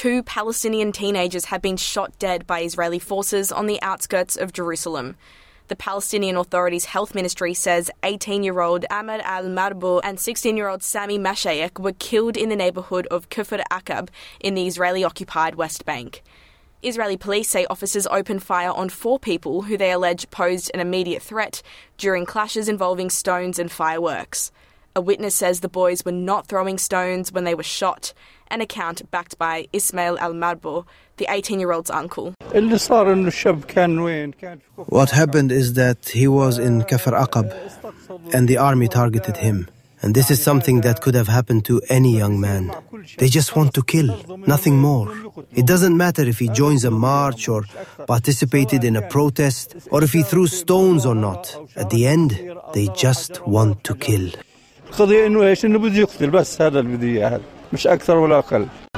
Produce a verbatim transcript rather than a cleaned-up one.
two Palestinian teenagers have been shot dead by Israeli forces on the outskirts of Jerusalem. The Palestinian Authority's health ministry says eighteen-year-old Ahmed al-Marbu and sixteen-year-old Sami Mashayek were killed in the neighbourhood of Kfar Aqab in the Israeli-occupied West Bank. Israeli police say officers opened fire on four people who they allege posed an immediate threat during clashes involving stones and fireworks. A witness says the boys were not throwing stones when they were shot, an account backed by Ismail al-Marbu, the eighteen-year-old's uncle. What happened is that he was in Kfar Aqab and the army targeted him. And this is something that could have happened to any young man. They just want to kill, nothing more. It doesn't matter if he joins a march or participated in a protest or if he threw stones or not. At the end, they just want to kill.